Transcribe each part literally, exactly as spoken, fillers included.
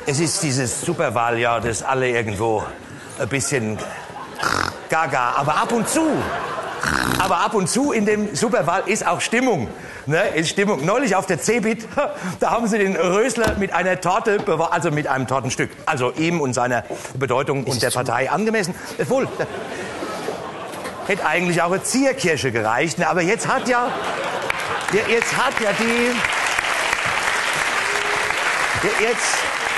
Es ist dieses Superwahljahr, das alle irgendwo ein bisschen gaga, aber ab und zu, aber ab und zu in dem Superwahl ist auch Stimmung. Ne, ist Stimmung. Neulich auf der Cebit, da haben sie den Rösler mit einer Torte, also mit einem Tortenstück, also ihm und seiner Bedeutung und der Partei angemessen. Wohl, hätte eigentlich auch eine Zierkirsche gereicht, ne, aber jetzt hat ja, jetzt hat ja die, jetzt,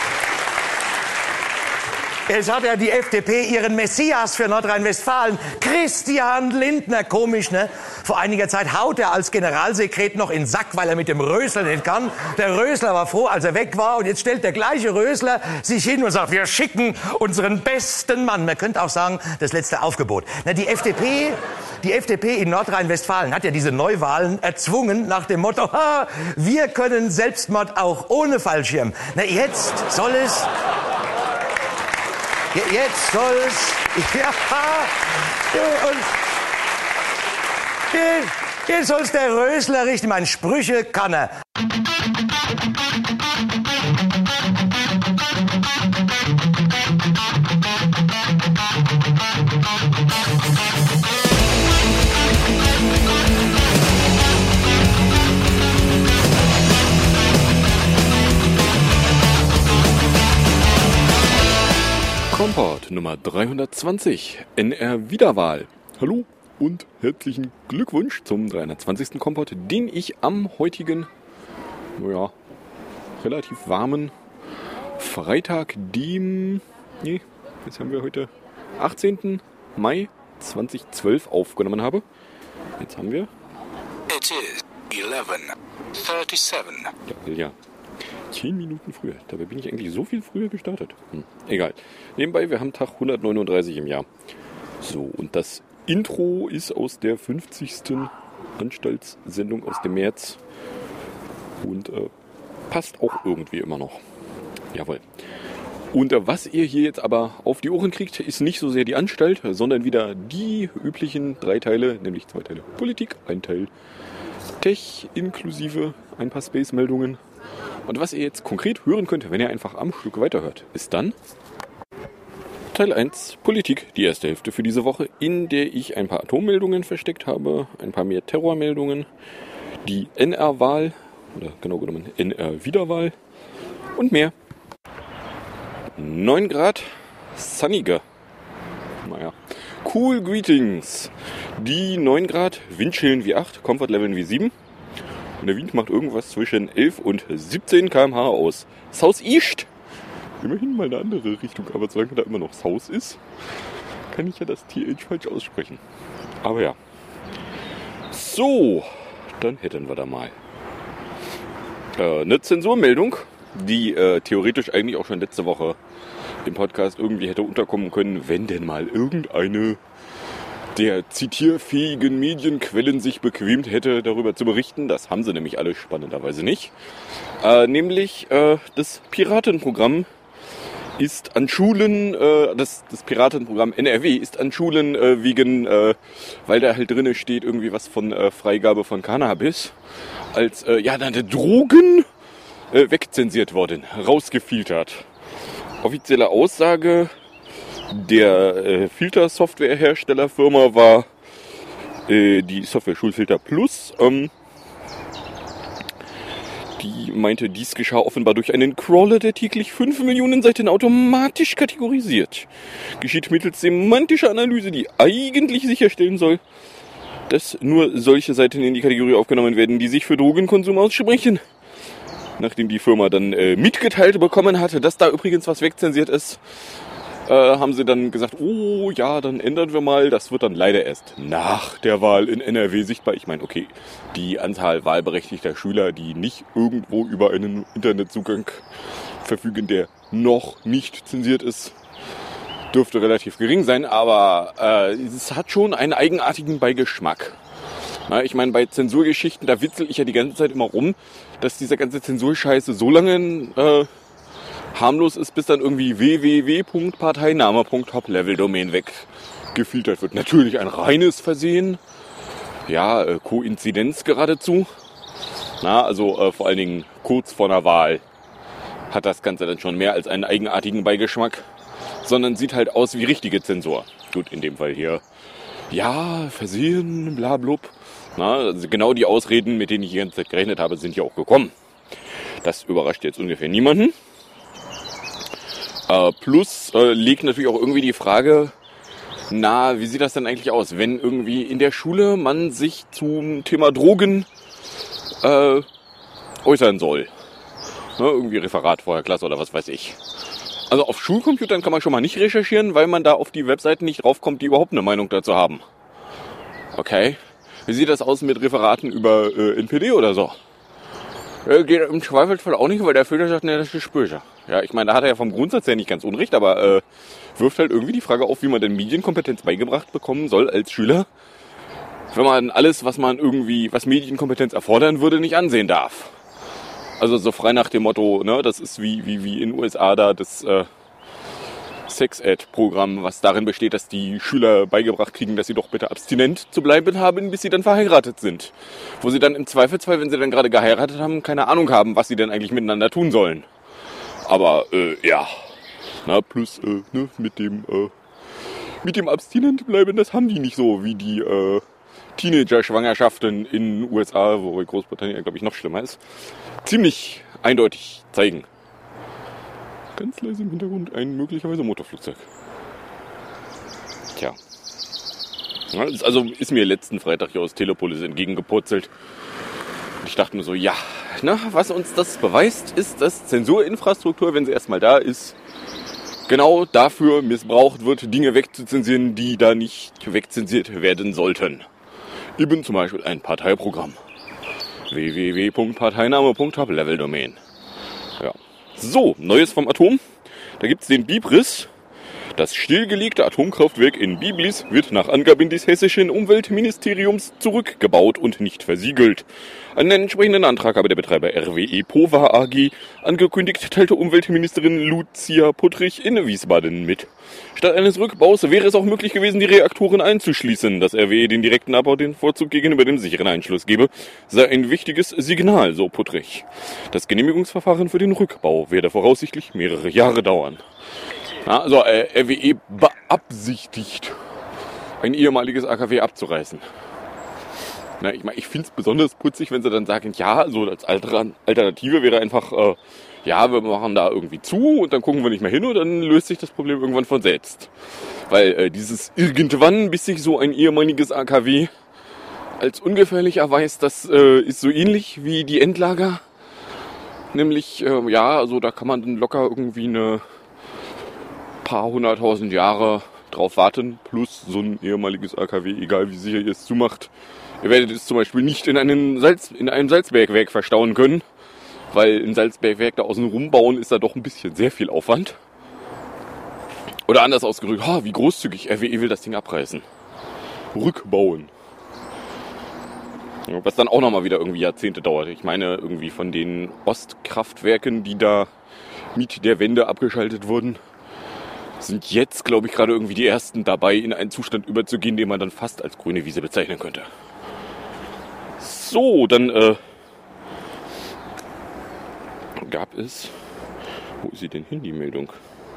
Jetzt hat ja die F D P ihren Messias für Nordrhein-Westfalen, Christian Lindner. Komisch, ne? Vor einiger Zeit haut er als Generalsekret noch in den Sack, weil er mit dem Rösler nicht kann. Der Rösler war froh, als er weg war. Und jetzt stellt der gleiche Rösler sich hin und sagt, wir schicken unseren besten Mann. Man könnte auch sagen, das letzte Aufgebot. Na, die F D P, die F D P in Nordrhein-Westfalen hat ja diese Neuwahlen erzwungen nach dem Motto, ha, wir können Selbstmord auch ohne Fallschirm. Na, jetzt soll es... Jetzt soll's, ja, und jetzt soll's der Rösler richten. Meine Sprüche kann er. Kompott Nummer dreihundertzwanzig, N R-Wiederwahl. Hallo und herzlichen Glückwunsch zum dreihundertzwanzigsten Kompott, den ich am heutigen, naja, relativ warmen Freitag, dem, nee, jetzt haben wir heute achtzehnten Mai zweitausendzwölf aufgenommen habe. Jetzt haben wir... It is eleven thirty-seven. Ja, ja. Zehn Minuten früher. Dabei bin ich eigentlich so viel früher gestartet. Hm, egal. Nebenbei, wir haben Tag hundertneununddreißig im Jahr. So, und das Intro ist aus der fünfzigsten Anstaltssendung aus dem März. Und äh, passt auch irgendwie immer noch. Jawohl. Und äh, was ihr hier jetzt aber auf die Ohren kriegt, ist nicht so sehr die Anstalt, sondern wieder die üblichen drei Teile, nämlich zwei Teile Politik, ein Teil Tech inklusive ein paar Space-Meldungen. Und was ihr jetzt konkret hören könnt, wenn ihr einfach am Stück weiterhört, ist dann Teil eins Politik, die erste Hälfte für diese Woche, in der ich ein paar Atommeldungen versteckt habe, ein paar mehr Terrormeldungen, die N R-Wahl, oder genau genommen N R-Wiederwahl und mehr. neun Grad, sunniger. Naja, cool Greetings. Die neun Grad, Windchillen wie acht, Comfort-Leveln wie sieben. Und der Wind macht irgendwas zwischen elf und siebzehn Kilometer pro Stunde aus Southeast. Immerhin mal eine andere Richtung, aber solange da immer noch South ist, kann ich ja das T H falsch aussprechen. Aber ja. So, dann hätten wir da mal äh, eine Zensurmeldung, die äh, theoretisch eigentlich auch schon letzte Woche im Podcast irgendwie hätte unterkommen können, wenn denn mal irgendeine der zitierfähigen Medienquellen sich bequemt hätte, darüber zu berichten. Das haben sie nämlich alle spannenderweise nicht. Äh, nämlich äh, das Piratenprogramm ist an Schulen, äh, das, das Piratenprogramm N R W ist an Schulen äh, wegen, äh, weil da halt drinne steht irgendwie was von äh, Freigabe von Cannabis, als äh, ja dann der Drogen äh, wegzensiert worden, rausgefiltert. Offizielle Aussage der äh, Filtersoftwareherstellerfirma war äh, die Software Schulfilter Plus. Ähm, die meinte, dies geschah offenbar durch einen Crawler, der täglich fünf Millionen Seiten automatisch kategorisiert. Geschieht mittels semantischer Analyse, die eigentlich sicherstellen soll, dass nur solche Seiten in die Kategorie aufgenommen werden, die sich für Drogenkonsum aussprechen. Nachdem die Firma dann äh, mitgeteilt bekommen hatte, dass da übrigens was wegzensiert ist, Äh, haben sie dann gesagt, oh ja, dann ändern wir mal. Das wird dann leider erst nach der Wahl in N R W sichtbar. Ich meine, okay, die Anzahl wahlberechtigter Schüler, die nicht irgendwo über einen Internetzugang verfügen, der noch nicht zensiert ist, dürfte relativ gering sein. Aber äh, es hat schon einen eigenartigen Beigeschmack. Na, ich meine, bei Zensurgeschichten, da witzel ich ja die ganze Zeit immer rum, dass dieser ganze Zensurscheiße so lange äh, harmlos ist, bis dann irgendwie w w w punkt parteiname punkt top level domain weggefiltert wird. Natürlich ein reines Versehen. Ja, äh, Koinzidenz geradezu. Na, also äh, vor allen Dingen kurz vor einer Wahl hat das Ganze dann schon mehr als einen eigenartigen Beigeschmack, sondern sieht halt aus wie richtige Zensur. Gut, in dem Fall hier, ja, versehen, bla blub. Na, also genau die Ausreden, mit denen ich die ganze Zeit gerechnet habe, sind ja auch gekommen. Das überrascht jetzt ungefähr niemanden. Äh, plus äh, liegt natürlich auch irgendwie die Frage, na, wie sieht das denn eigentlich aus, wenn irgendwie in der Schule man sich zum Thema Drogen äh, äußern soll. Ne, irgendwie Referat vor der Klasse oder was weiß ich. Also auf Schulcomputern kann man schon mal nicht recherchieren, weil man da auf die Webseiten nicht draufkommt, die überhaupt eine Meinung dazu haben. Okay. Wie sieht das aus mit Referaten über äh, N P D oder so? Äh, geht im Zweifelsfall auch nicht, weil der Filter sagt, ne, das ist böse. Ja, ich meine, da hat er ja vom Grundsatz her nicht ganz unrecht, aber äh, wirft halt irgendwie die Frage auf, wie man denn Medienkompetenz beigebracht bekommen soll als Schüler, wenn man alles, was man irgendwie, was Medienkompetenz erfordern würde, nicht ansehen darf. Also so frei nach dem Motto, ne, das ist wie wie wie in den U S A da das äh, Sex-Ed-Programm, was darin besteht, dass die Schüler beigebracht kriegen, dass sie doch bitte abstinent zu bleiben haben, bis sie dann verheiratet sind. Wo sie dann im Zweifelsfall, wenn sie dann gerade geheiratet haben, keine Ahnung haben, was sie denn eigentlich miteinander tun sollen. Aber äh, ja, na plus äh, ne, mit dem äh, mit dem abstinent bleiben, das haben die nicht so wie die äh, Teenager-Schwangerschaften in den U S A, wo Großbritannien, glaube ich, noch schlimmer ist, ziemlich eindeutig zeigen. Ganz leise im Hintergrund ein möglicherweise Motorflugzeug. Tja. Ja, das also ist mir letzten Freitag hier aus Telepolis entgegengepurzelt. Ich dachte mir so, ja, na, was uns das beweist, ist, dass Zensurinfrastruktur, wenn sie erstmal da ist, genau dafür missbraucht wird, Dinge wegzuzensieren, die da nicht wegzensiert werden sollten. Eben zum Beispiel ein Parteiprogramm. w w w punkt parteiname punkt top level domain. Ja. So, Neues vom Atom. Da gibt's den Bibris. Das stillgelegte Atomkraftwerk in Biblis wird nach Angaben des hessischen Umweltministeriums zurückgebaut und nicht versiegelt. Einen entsprechenden Antrag habe der Betreiber R W E Pova A G angekündigt, teilte Umweltministerin Lucia Puttrich in Wiesbaden mit. Statt eines Rückbaus wäre es auch möglich gewesen, die Reaktoren einzuschließen. Dass R W E den direkten Abbau den Vorzug gegenüber dem sicheren Einschluss gebe, sei ein wichtiges Signal, so Puttrich. Das Genehmigungsverfahren für den Rückbau werde voraussichtlich mehrere Jahre dauern. Ja, also äh, R W E beabsichtigt, ein ehemaliges A K W abzureißen. Na, ich meine, ich finde es besonders putzig, wenn sie dann sagen, ja, so als Alternative wäre einfach, äh, ja, wir machen da irgendwie zu und dann gucken wir nicht mehr hin und dann löst sich das Problem irgendwann von selbst. Weil äh, dieses irgendwann, bis sich so ein ehemaliges A K W als ungefährlich erweist, das äh, ist so ähnlich wie die Endlager. Nämlich, äh, ja, also da kann man dann locker irgendwie eine paar hunderttausend Jahre drauf warten, plus so ein ehemaliges A K W, egal wie sicher ihr es zumacht. Ihr werdet es zum Beispiel nicht in einem, Salz, in einem Salzbergwerk verstauen können, weil ein Salzbergwerk da außen rumbauen ist da doch ein bisschen sehr viel Aufwand. Oder anders ausgedrückt, oh, wie großzügig R W E will das Ding abreißen. Rückbauen. Ja, was dann auch nochmal wieder irgendwie Jahrzehnte dauert. Ich meine, irgendwie von den Ostkraftwerken, die da mit der Wende abgeschaltet wurden, sind jetzt, glaube ich, gerade irgendwie die ersten dabei, in einen Zustand überzugehen, den man dann fast als grüne Wiese bezeichnen könnte. So, dann äh, gab es... Wo ist sie denn hin, die Meldung?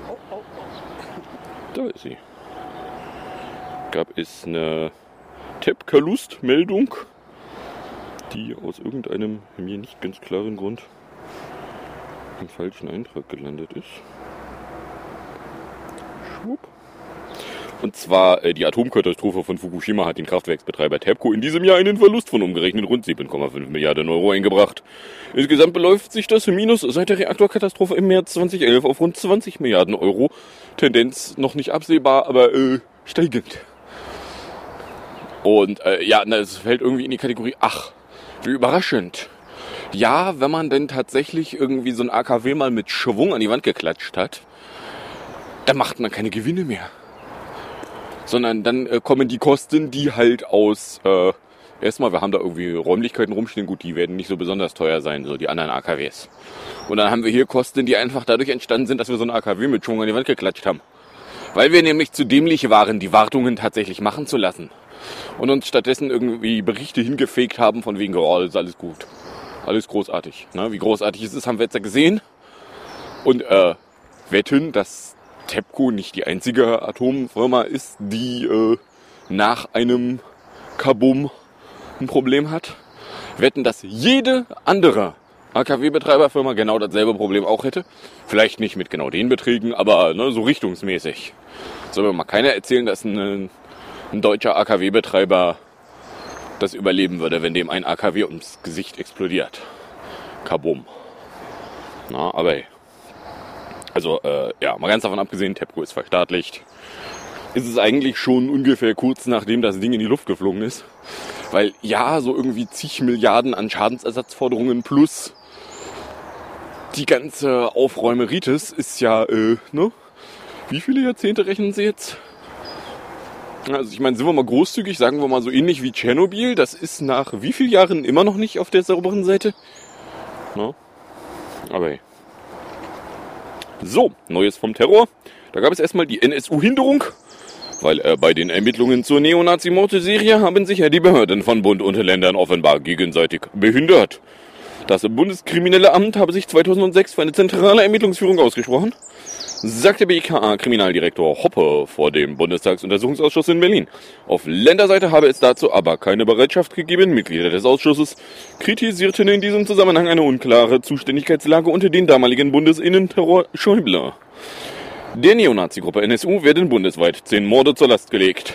Da ist sie. Gab es eine Tepkalust-Meldung, die aus irgendeinem mir nicht ganz klaren Grund im falschen Eintrag gelandet ist. Und zwar äh, die Atomkatastrophe von Fukushima hat den Kraftwerksbetreiber TEPCO in diesem Jahr einen Verlust von umgerechnet rund sieben Komma fünf Milliarden Euro eingebracht. Insgesamt beläuft sich das Minus seit der Reaktorkatastrophe im März zweitausendelf auf rund zwanzig Milliarden Euro. Tendenz noch nicht absehbar, aber äh, steigend. Und äh, ja, es fällt irgendwie in die Kategorie, ach, wie überraschend. Ja, wenn man denn tatsächlich irgendwie so ein A K W mal mit Schwung an die Wand geklatscht hat, dann macht man keine Gewinne mehr. Sondern dann äh, kommen die Kosten, die halt aus, äh, erstmal, wir haben da irgendwie Räumlichkeiten rumstehen, gut, die werden nicht so besonders teuer sein, so die anderen A K Ws. Und dann haben wir hier Kosten, die einfach dadurch entstanden sind, dass wir so ein A K W mit Schwung an die Wand geklatscht haben. Weil wir nämlich zu dämlich waren, die Wartungen tatsächlich machen zu lassen. Und uns stattdessen irgendwie Berichte hingefegt haben von wegen, oh, das ist alles gut. Alles großartig. Ne? Wie großartig es ist, haben wir jetzt ja gesehen. und äh, wetten, dass TEPCO nicht die einzige Atomfirma ist, die äh, nach einem Kabum ein Problem hat. Wetten, dass jede andere A K W-Betreiberfirma genau dasselbe Problem auch hätte. Vielleicht nicht mit genau den Beträgen, aber ne, so richtungsmäßig. Soll mir mal keiner erzählen, dass ein, ein deutscher A K W-Betreiber das überleben würde, wenn dem ein A K W ums Gesicht explodiert. Kabum. Na, aber hey. Also, äh, ja, mal ganz davon abgesehen, TEPCO ist verstaatlicht. Ist es eigentlich schon ungefähr kurz nachdem das Ding in die Luft geflogen ist. Weil ja, so irgendwie zig Milliarden an Schadensersatzforderungen plus die ganze Aufräumeritis ist ja, äh, ne? Wie viele Jahrzehnte rechnen Sie jetzt? Also ich meine, sind wir mal großzügig, sagen wir mal so ähnlich wie Tschernobyl. Das ist nach wie vielen Jahren immer noch nicht auf der sauberen Seite? Ne? Aber hey. So, Neues vom Terror. Da gab es erstmal die N S U-Hinderung. Weil äh, bei den Ermittlungen zur Neonazi-Morde-Serie haben sich ja die Behörden von Bund und Ländern offenbar gegenseitig behindert. Das Bundeskriminelle Amt habe sich zweitausendsechs für eine zentrale Ermittlungsführung ausgesprochen, sagte B K A-Kriminaldirektor Hoppe vor dem Bundestagsuntersuchungsausschuss in Berlin. Auf Länderseite habe es dazu aber keine Bereitschaft gegeben. Mitglieder des Ausschusses kritisierten in diesem Zusammenhang eine unklare Zuständigkeitslage unter den damaligen Bundesinnenterror Schäuble. Der Neonazi-Gruppe N S U werden bundesweit zehn Morde zur Last gelegt.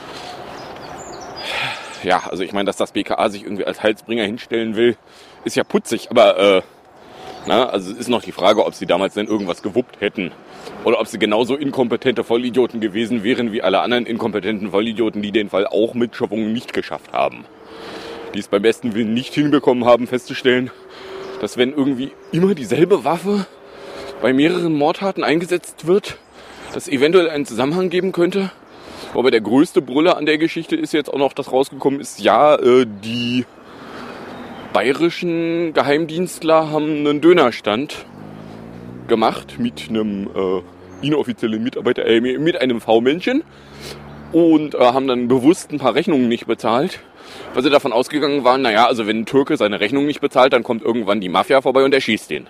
Ja, also ich meine, dass das B K A sich irgendwie als Heilsbringer hinstellen will, ist ja putzig, aber äh, na, also es ist noch die Frage, ob sie damals denn irgendwas gewuppt hätten. Oder ob sie genauso inkompetente Vollidioten gewesen wären wie alle anderen inkompetenten Vollidioten, die den Fall auch mit Schöpfung nicht geschafft haben. Die es beim besten Willen nicht hinbekommen haben, festzustellen, dass wenn irgendwie immer dieselbe Waffe bei mehreren Mordtaten eingesetzt wird, das eventuell einen Zusammenhang geben könnte. Aber der größte Brüller an der Geschichte ist jetzt auch noch, dass rausgekommen ist, ja, äh, die bayerischen Geheimdienstler haben einen Dönerstand gemacht mit einem äh, inoffiziellen Mitarbeiter, äh, mit einem V-Männchen und äh, haben dann bewusst ein paar Rechnungen nicht bezahlt, weil sie davon ausgegangen waren, naja, also wenn ein Türke seine Rechnung nicht bezahlt, dann kommt irgendwann die Mafia vorbei und erschießt den.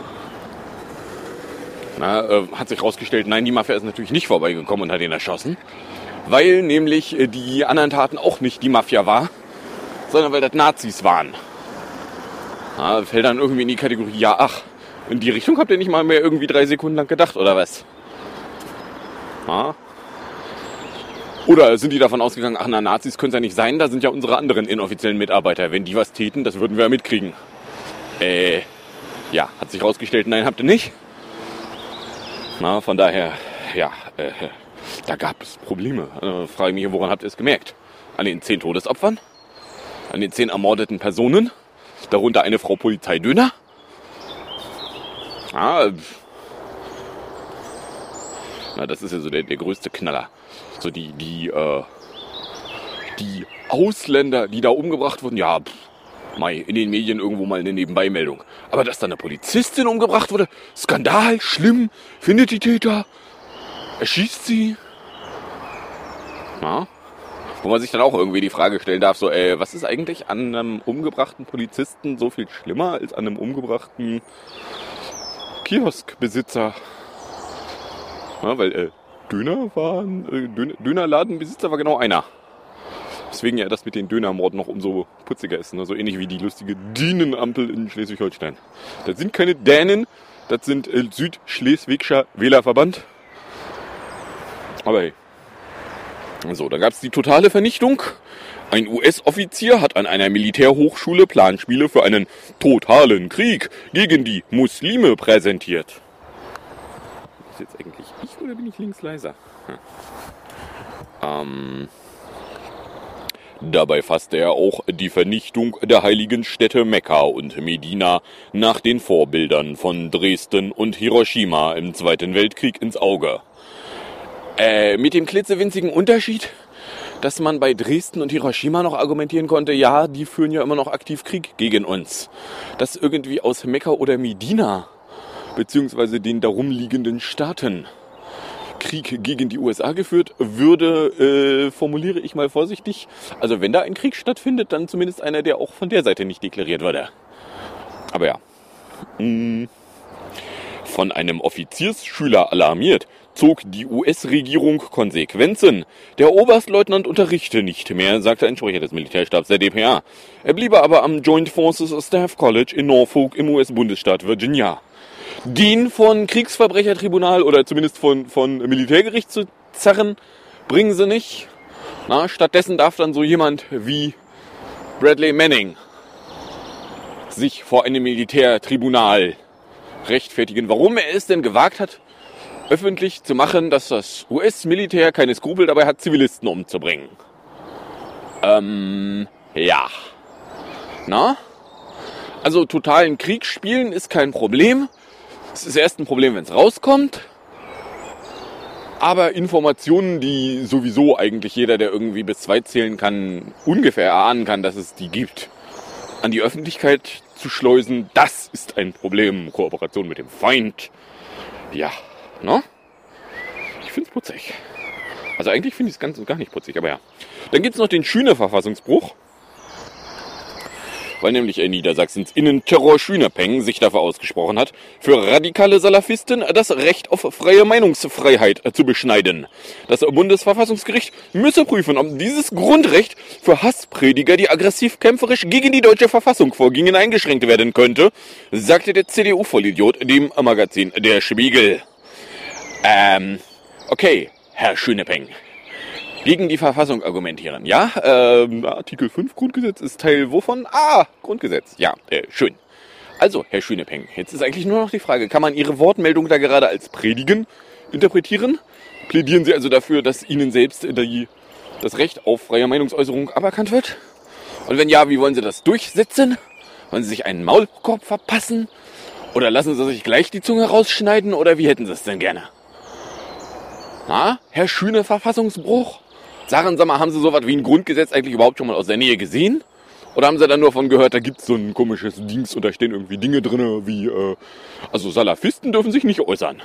Na, äh, hat sich rausgestellt, nein, die Mafia ist natürlich nicht vorbeigekommen und hat ihn erschossen, weil nämlich äh, die anderen Taten auch nicht die Mafia war, sondern weil das Nazis waren. Na, fällt dann irgendwie in die Kategorie, ja, ach, in die Richtung habt ihr nicht mal mehr irgendwie drei Sekunden lang gedacht, oder was? Na? Oder sind die davon ausgegangen, ach na, Nazis können es ja nicht sein, da sind ja unsere anderen inoffiziellen Mitarbeiter. Wenn die was täten, das würden wir ja mitkriegen. Äh, ja, hat sich rausgestellt, nein, habt ihr nicht. Na, von daher, ja, äh, da gab es Probleme. Äh, frage mich, woran habt ihr es gemerkt? An den zehn Todesopfern? An den zehn ermordeten Personen? Darunter eine Frau Polizeidöner? Ah, na, das ist ja so der, der größte Knaller. So die, die, äh, die Ausländer, die da umgebracht wurden, ja, pff, mei, in den Medien irgendwo mal eine Nebenbeimeldung. Aber dass da eine Polizistin umgebracht wurde, Skandal, schlimm, findet die Täter, erschießt sie. Na? Wo man sich dann auch irgendwie die Frage stellen darf, so, ey, was ist eigentlich an einem umgebrachten Polizisten so viel schlimmer als an einem umgebrachten Kioskbesitzer? Ja, weil äh, Döner war ein, äh, Döner, Dönerladenbesitzer war genau einer. Deswegen ja das mit den Dönermorden noch umso putziger ist. Ne? So ähnlich wie die lustige Dänenampel in Schleswig-Holstein. Das sind keine Dänen, das sind äh, Südschleswigscher Wählerverband. Aber hey. So, da gab es die totale Vernichtung. Ein U S-Offizier hat an einer Militärhochschule Planspiele für einen totalen Krieg gegen die Muslime präsentiert. Ist jetzt eigentlich ich oder bin ich links leiser? Hm. Ähm, dabei fasste er auch die Vernichtung der heiligen Städte Mekka und Medina nach den Vorbildern von Dresden und Hiroshima im Zweiten Weltkrieg ins Auge. Äh, mit dem klitzewinzigen Unterschied, dass man bei Dresden und Hiroshima noch argumentieren konnte, ja, die führen ja immer noch aktiv Krieg gegen uns. Dass irgendwie aus Mekka oder Medina, beziehungsweise den darum liegenden Staaten, Krieg gegen die U S A geführt würde, äh, formuliere ich mal vorsichtig. Also wenn da ein Krieg stattfindet, dann zumindest einer, der auch von der Seite nicht deklariert wurde. Aber ja. Mmh. Von einem Offiziersschüler alarmiert, zog die U S-Regierung Konsequenzen. Der Oberstleutnant unterrichte nicht mehr, sagte ein Sprecher des Militärstabs der D P A. Er bliebe aber am Joint Forces Staff College in Norfolk im U S-Bundesstaat Virginia. Den von Kriegsverbrechertribunal oder zumindest von, von Militärgericht zu zerren, bringen sie nicht. Na, stattdessen darf dann so jemand wie Bradley Manning sich vor einem Militärtribunal rechtfertigen, warum er es denn gewagt hat, öffentlich zu machen, dass das U S-Militär keine Skrupel dabei hat, Zivilisten umzubringen. Ähm, ja. Na? Also totalen Krieg spielen ist kein Problem. Es ist erst ein Problem, wenn es rauskommt. Aber Informationen, die sowieso eigentlich jeder, der irgendwie bis zwei zählen kann, ungefähr erahnen kann, dass es die gibt, an die Öffentlichkeit zu schleusen, das ist ein Problem. Kooperation mit dem Feind. Ja, ne? Ich find's putzig. Also eigentlich finde ich es ganz und gar nicht putzig, aber ja. Dann gibt's noch den Schüne-Verfassungsbruch. Weil nämlich Niedersachsens Innenterror Schünepeng sich dafür ausgesprochen hat, für radikale Salafisten das Recht auf freie Meinungsfreiheit zu beschneiden. Das Bundesverfassungsgericht müsse prüfen, ob dieses Grundrecht für Hassprediger, die aggressiv-kämpferisch gegen die deutsche Verfassung vorgingen, eingeschränkt werden könnte, sagte der C D U-Vollidiot dem Magazin Der Spiegel. Ähm, okay, Herr Schünepeng. Gegen die Verfassung argumentieren, ja? Ähm, Artikel fünf Grundgesetz ist Teil wovon? Ah, Grundgesetz. Ja, äh, schön. Also, Herr Schünepeng, jetzt ist eigentlich nur noch die Frage, kann man Ihre Wortmeldung da gerade als Predigen interpretieren? Plädieren Sie also dafür, dass Ihnen selbst die, das Recht auf freie Meinungsäußerung aberkannt wird? Und wenn ja, wie wollen Sie das durchsetzen? Wollen Sie sich einen Maulkorb verpassen? Oder lassen Sie sich gleich die Zunge rausschneiden? Oder wie hätten Sie es denn gerne? Na, Herr Schüne, Verfassungsbruch? Sagen Sie mal, haben Sie sowas wie ein Grundgesetz eigentlich überhaupt schon mal aus der Nähe gesehen? Oder haben Sie dann nur von gehört, da gibt es so ein komisches Dings und da stehen irgendwie Dinge drin, wie, äh, also Salafisten dürfen sich nicht äußern.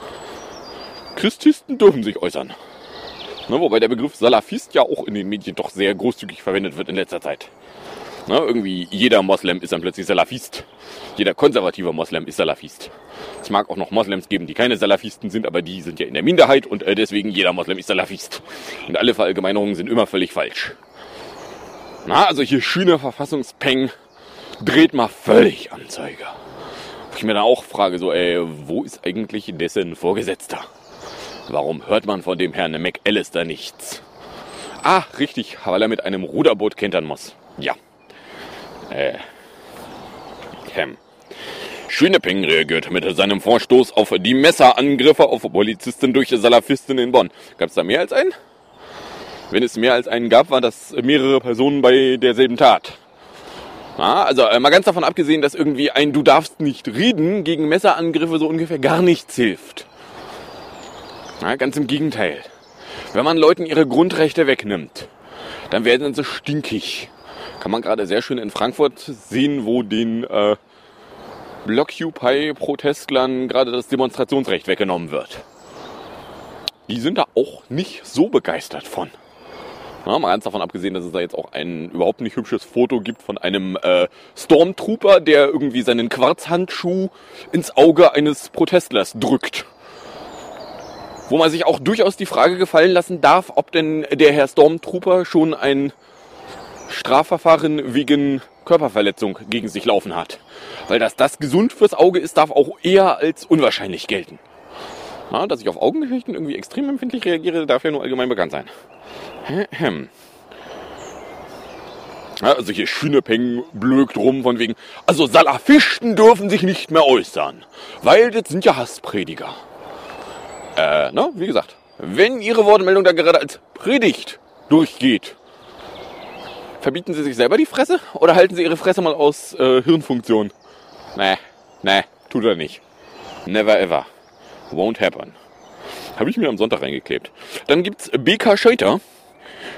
Christisten dürfen sich äußern. Ne, wobei der Begriff Salafist ja auch in den Medien doch sehr großzügig verwendet wird in letzter Zeit. Ne, irgendwie jeder Moslem ist dann plötzlich Salafist. Jeder konservative Moslem ist Salafist. Es mag auch noch Moslems geben, die keine Salafisten sind, aber die sind ja in der Minderheit und äh, deswegen jeder Moslem ist Salafist. Und alle Verallgemeinerungen sind immer völlig falsch. Na, also hier schöner Verfassungspeng dreht mal völlig Anzeige. Wo ich mir dann auch frage, so, ey, wo ist eigentlich dessen Vorgesetzter? Warum hört man von dem Herrn McAllister nichts? Ah, richtig, weil er mit einem Ruderboot kentern muss. Ja. Äh. Hm. Schünepeng reagiert mit seinem Vorstoß auf die Messerangriffe auf Polizisten durch Salafisten in Bonn. Gab es da mehr als einen? Wenn es mehr als einen gab, waren das mehrere Personen bei derselben Tat. Na, also äh, mal ganz davon abgesehen, dass irgendwie ein Du darfst nicht reden gegen Messerangriffe so ungefähr gar nichts hilft. Na, ganz im Gegenteil. Wenn man Leuten ihre Grundrechte wegnimmt, dann werden sie stinkig. Kann man gerade sehr schön in Frankfurt sehen, wo den äh, Blockupy-Protestlern gerade das Demonstrationsrecht weggenommen wird. Die sind da auch nicht so begeistert von. Na, mal ganz davon abgesehen, dass es da jetzt auch ein überhaupt nicht hübsches Foto gibt von einem äh, Stormtrooper, der irgendwie seinen Quarzhandschuh ins Auge eines Protestlers drückt. Wo man sich auch durchaus die Frage gefallen lassen darf, ob denn der Herr Stormtrooper schon ein Strafverfahren wegen Körperverletzung gegen sich laufen hat. Weil dass das gesund fürs Auge ist, darf auch eher als unwahrscheinlich gelten. Na, dass ich auf Augengeschichten irgendwie extrem empfindlich reagiere, darf ja nur allgemein bekannt sein. Ja, also hier Schünepeng blökt rum von wegen, also Salafisten dürfen sich nicht mehr äußern, weil das sind ja Hassprediger. Äh, ne, wie gesagt, wenn Ihre Wortmeldung da gerade als Predigt durchgeht, verbieten Sie sich selber die Fresse oder halten Sie Ihre Fresse mal aus äh, Hirnfunktion? Nee, nee, tut er nicht. Never ever. Won't happen. Habe ich mir am Sonntag reingeklebt. Dann gibt's B K Scheuter.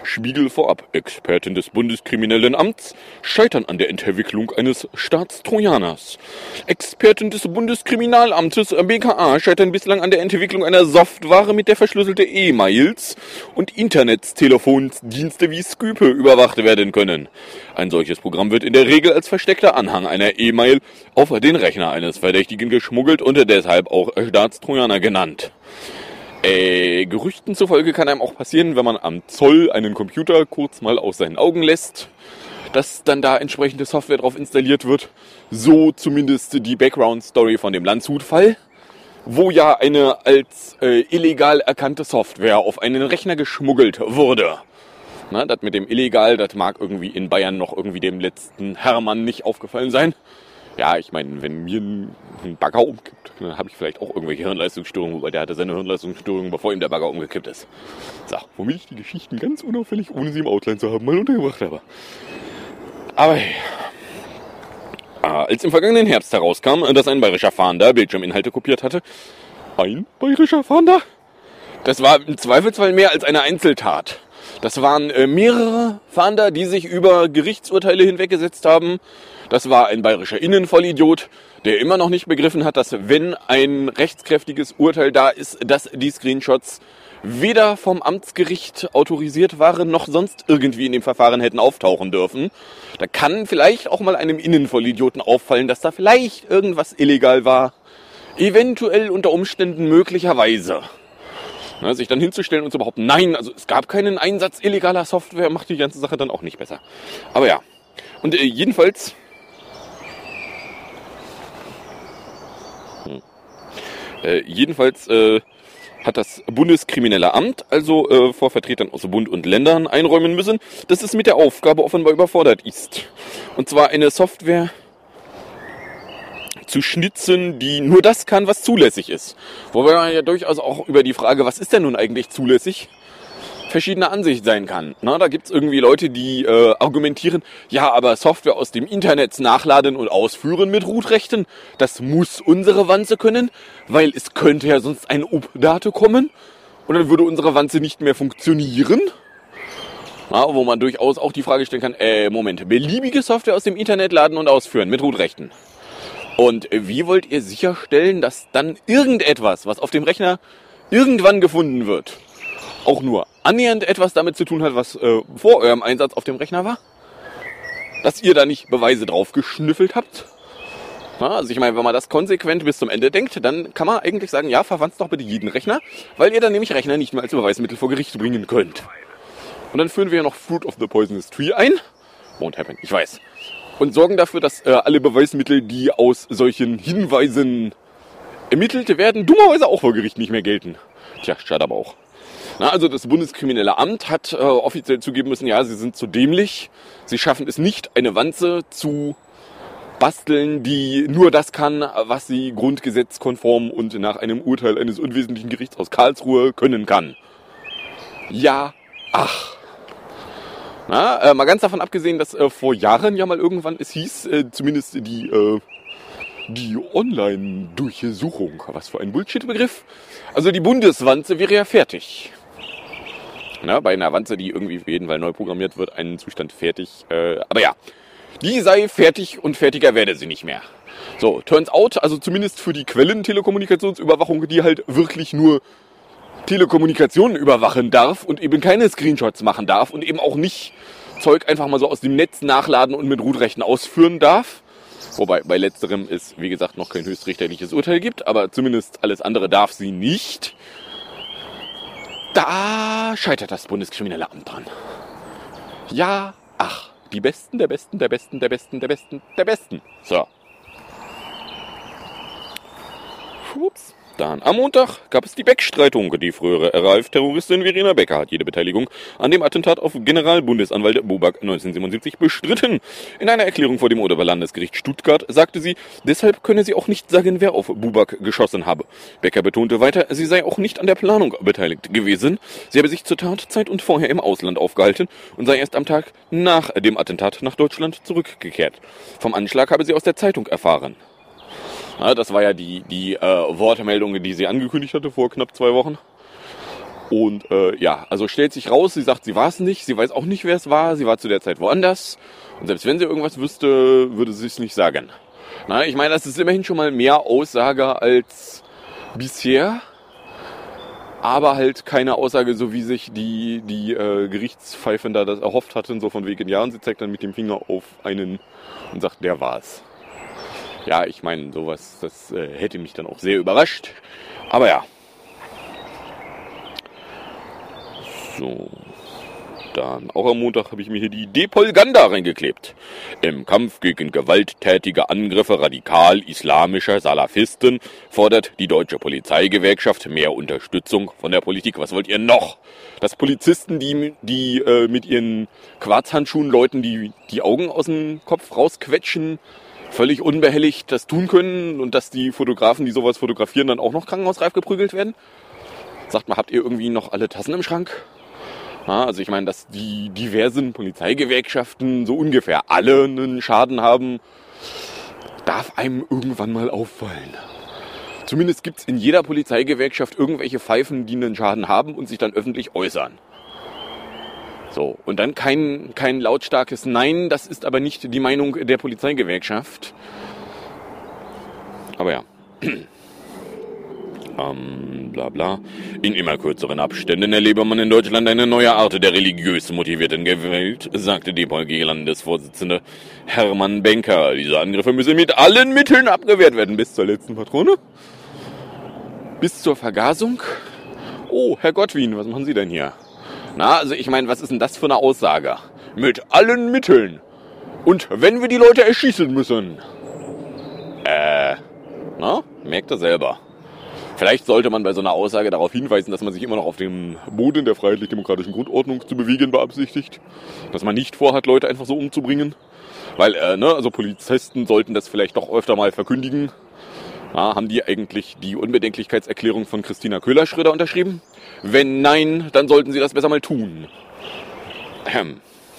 Spiegel vorab. Experten des Bundeskriminellen Amts scheitern an der Entwicklung eines Staatstrojaners. Experten des Bundeskriminalamtes B K A scheitern bislang an der Entwicklung einer Software, mit der verschlüsselte E-Mails und Internettelefonsdienste wie Skype überwacht werden können. Ein solches Programm wird in der Regel als versteckter Anhang einer E-Mail auf den Rechner eines Verdächtigen geschmuggelt und deshalb auch Staatstrojaner genannt. Äh, Gerüchten zufolge kann einem auch passieren, wenn man am Zoll einen Computer kurz mal aus seinen Augen lässt, dass dann da entsprechende Software drauf installiert wird. So zumindest die Background-Story von dem Landshut-Fall, wo ja eine als äh, illegal erkannte Software auf einen Rechner geschmuggelt wurde. Na, das mit dem illegal, das mag irgendwie in Bayern noch irgendwie dem letzten Hermann nicht aufgefallen sein. Ja, ich meine, wenn mir ein Bagger umkippt, dann habe ich vielleicht auch irgendwelche Hirnleistungsstörungen, wobei der hatte seine Hirnleistungsstörungen, bevor ihm der Bagger umgekippt ist. So, womit ich die Geschichten ganz unauffällig, ohne sie im Outline zu haben, mal untergebracht habe. Aber hey. Als im vergangenen Herbst herauskam, dass ein bayerischer Fahnder Bildschirminhalte kopiert hatte, ein bayerischer Fahnder? Das war im Zweifelsfall mehr als eine Einzeltat. Das waren äh, mehrere Fahnder, die sich über Gerichtsurteile hinweggesetzt haben. Das war ein bayerischer Innenvollidiot, der immer noch nicht begriffen hat, dass wenn ein rechtskräftiges Urteil da ist, dass die Screenshots weder vom Amtsgericht autorisiert waren, noch sonst irgendwie in dem Verfahren hätten auftauchen dürfen. Da kann vielleicht auch mal einem Innenvollidioten auffallen, dass da vielleicht irgendwas illegal war. Eventuell unter Umständen möglicherweise. Na, sich dann hinzustellen und zu behaupten, nein, also es gab keinen Einsatz illegaler Software, macht die ganze Sache dann auch nicht besser. Aber ja, und äh, jedenfalls... Hm. Äh, jedenfalls äh, hat das Bundeskriminelle Amt also äh, vor Vertretern aus Bund und Ländern einräumen müssen, dass es mit der Aufgabe offenbar überfordert ist. Und zwar eine Software zu schnitzen, die nur das kann, was zulässig ist. Wobei man ja durchaus auch über die Frage, was ist denn nun eigentlich zulässig, verschiedener Ansicht sein kann. Na, da gibt es irgendwie Leute, die äh, argumentieren, ja, aber Software aus dem Internet nachladen und ausführen mit Root-Rechten, das muss unsere Wanze können, weil es könnte ja sonst ein Update kommen und dann würde unsere Wanze nicht mehr funktionieren. Na, wo man durchaus auch die Frage stellen kann, äh, Moment, beliebige Software aus dem Internet laden und ausführen mit Root-Rechten. Und wie wollt ihr sicherstellen, dass dann irgendetwas, was auf dem Rechner irgendwann gefunden wird, auch nur annähernd etwas damit zu tun hat, was äh, vor eurem Einsatz auf dem Rechner war? Dass ihr da nicht Beweise drauf geschnüffelt habt? Na, also ich meine, wenn man das konsequent bis zum Ende denkt, dann kann man eigentlich sagen, ja, verwandt doch bitte jeden Rechner, weil ihr dann nämlich Rechner nicht mehr als Beweismittel vor Gericht bringen könnt. Und dann führen wir ja noch Fruit of the Poisonous Tree ein. Won't happen, ich weiß. Und sorgen dafür, dass äh, alle Beweismittel, die aus solchen Hinweisen ermittelt werden, dummerweise auch vor Gericht nicht mehr gelten. Tja, schade aber auch. Na, also das Bundeskriminelle Amt hat äh, offiziell zugeben müssen, ja, sie sind zu dämlich. Sie schaffen es nicht, eine Wanze zu basteln, die nur das kann, was sie grundgesetzkonform und nach einem Urteil eines unwesentlichen Gerichts aus Karlsruhe können kann. Ja, ach. Na, äh, mal ganz davon abgesehen, dass äh, vor Jahren ja mal irgendwann es hieß, äh, zumindest die, äh, die Online-Durchsuchung, was für ein Bullshit-Begriff. Also die Bundeswanze wäre ja fertig. Na, bei einer Wanze, die irgendwie für jeden Fall neu programmiert wird, einen Zustand fertig. Äh, aber ja, die sei fertig und fertiger werde sie nicht mehr. So, turns out, also zumindest für die Quellen-Telekommunikationsüberwachung, die halt wirklich nur Telekommunikation überwachen darf und eben keine Screenshots machen darf und eben auch nicht Zeug einfach mal so aus dem Netz nachladen und mit Root-Rechten ausführen darf. Wobei bei letzterem es, wie gesagt, noch kein höchstrichterliches Urteil gibt, aber zumindest alles andere darf sie nicht. Da scheitert das Bundeskriminelle Amt dran. Ja, ach, die Besten, der Besten, der Besten, der Besten, der Besten, der Besten. So. Ups. Dann am Montag gab es die Beck-Streitung. Die frühere R A F-Terroristin Verena Becker hat jede Beteiligung an dem Attentat auf Generalbundesanwalt Buback neunzehnhundertsiebenundsiebzig bestritten. In einer Erklärung vor dem Oberlandesgericht Stuttgart sagte sie, deshalb könne sie auch nicht sagen, wer auf Buback geschossen habe. Becker betonte weiter, sie sei auch nicht an der Planung beteiligt gewesen. Sie habe sich zur Tatzeit und vorher im Ausland aufgehalten und sei erst am Tag nach dem Attentat nach Deutschland zurückgekehrt. Vom Anschlag habe sie aus der Zeitung erfahren. Ja, das war ja die, die äh, Wortmeldung, die sie angekündigt hatte vor knapp zwei Wochen. Und äh, ja, also stellt sich raus, sie sagt, sie war es nicht, sie weiß auch nicht, wer es war, sie war zu der Zeit woanders. Und selbst wenn sie irgendwas wüsste, würde sie es nicht sagen. Na, ich meine, das ist immerhin schon mal mehr Aussage als bisher. Aber halt keine Aussage, so wie sich die, die äh, Gerichtspfeifin da das erhofft hatten, so von wegen, ja, und sie zeigt dann mit dem Finger auf einen und sagt, der war's. Ja, ich meine, sowas, das äh, hätte mich dann auch sehr überrascht. Aber ja. So. Dann auch am Montag habe ich mir hier die Depolganda reingeklebt. Im Kampf gegen gewalttätige Angriffe radikal-islamischer Salafisten fordert die deutsche Polizeigewerkschaft mehr Unterstützung von der Politik. Was wollt ihr noch? Dass Polizisten, die, die äh, mit ihren Quarzhandschuhen Leuten die, die Augen aus dem Kopf rausquetschen, völlig unbehelligt das tun können und dass die Fotografen, die sowas fotografieren, dann auch noch krankenhausreif geprügelt werden? Sagt mal, habt ihr irgendwie noch alle Tassen im Schrank? Ja, also ich meine, dass die diversen Polizeigewerkschaften so ungefähr alle einen Schaden haben, darf einem irgendwann mal auffallen. Zumindest gibt es in jeder Polizeigewerkschaft irgendwelche Pfeifen, die einen Schaden haben und sich dann öffentlich äußern. So, und dann kein, kein lautstarkes Nein, das ist aber nicht die Meinung der Polizeigewerkschaft. Aber ja. Ähm, bla bla. In immer kürzeren Abständen erlebe man in Deutschland eine neue Art der religiös motivierten Gewalt, sagte die Landesvorsitzende Hermann Benker. Diese Angriffe müssen mit allen Mitteln abgewehrt werden. Bis zur letzten Patrone? Bis zur Vergasung? Oh, Herr Gottwin, was machen Sie denn hier? Na, also ich meine, was ist denn das für eine Aussage? Mit allen Mitteln. Und wenn wir die Leute erschießen müssen? Äh, na, merkt er selber. Vielleicht sollte man bei so einer Aussage darauf hinweisen, dass man sich immer noch auf dem Boden der freiheitlich-demokratischen Grundordnung zu bewegen beabsichtigt. Dass man nicht vorhat, Leute einfach so umzubringen. Weil, äh, ne, also Polizisten sollten das vielleicht doch öfter mal verkündigen. Ja, haben die eigentlich die Unbedenklichkeitserklärung von Christina Köhler-Schröder unterschrieben? Wenn nein, dann sollten sie das besser mal tun. Ähm.